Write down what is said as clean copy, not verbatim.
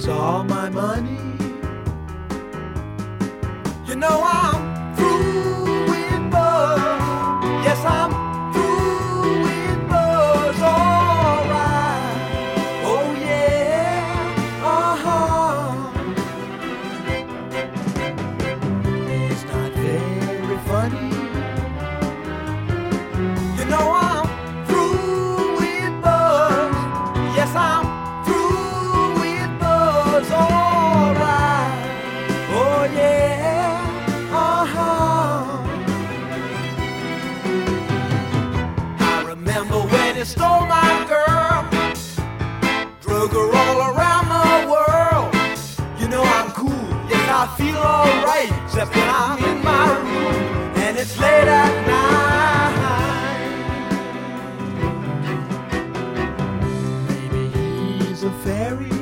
wants all my money. You know I'm through with Buzz. Yes, I'm through with Buzz. All right. Oh yeah. It's not very funny. You know I'm through with Buzz. Yes, I'm through with Buzz. All right. Oh yeah. I remember when he stole my girl, drug her all around the world. You know I'm cool, yes I feel alright, except when I'm in my room and it's late at night. Maybe he's a fairy.